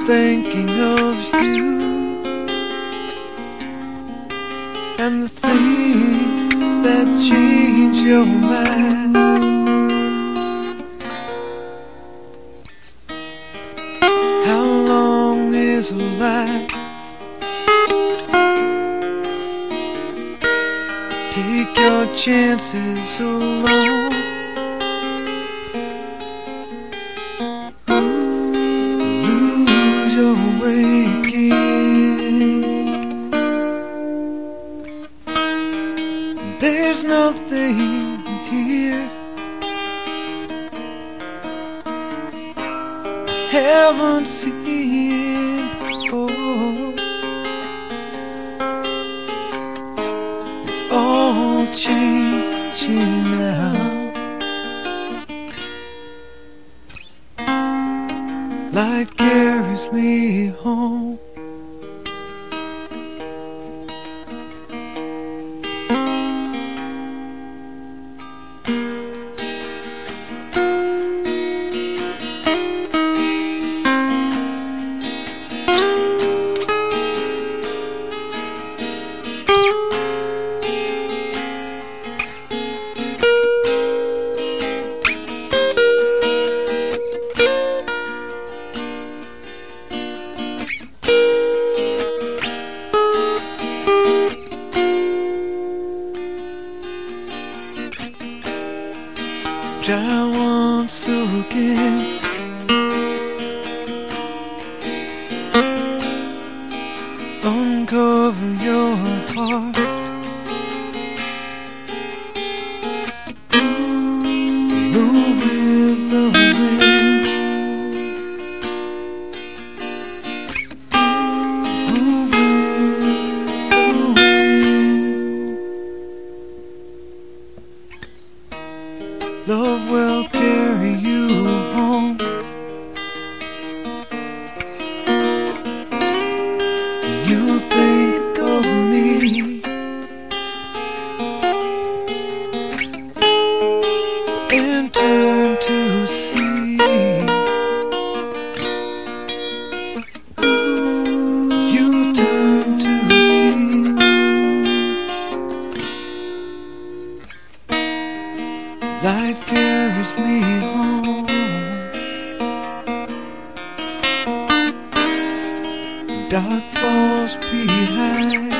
thinking of you and the things that change your mind. How long is a life? Take your chances alone. Lose your way again. There's nothing here haven't seen before. It's all changing now. Light carries me home. Try once again. Uncover your heart. Move with the wind. Move with the wind. Love will carry you home. You'll think of me and turn to see. You turn to see. Light carries me home. Dark falls behind.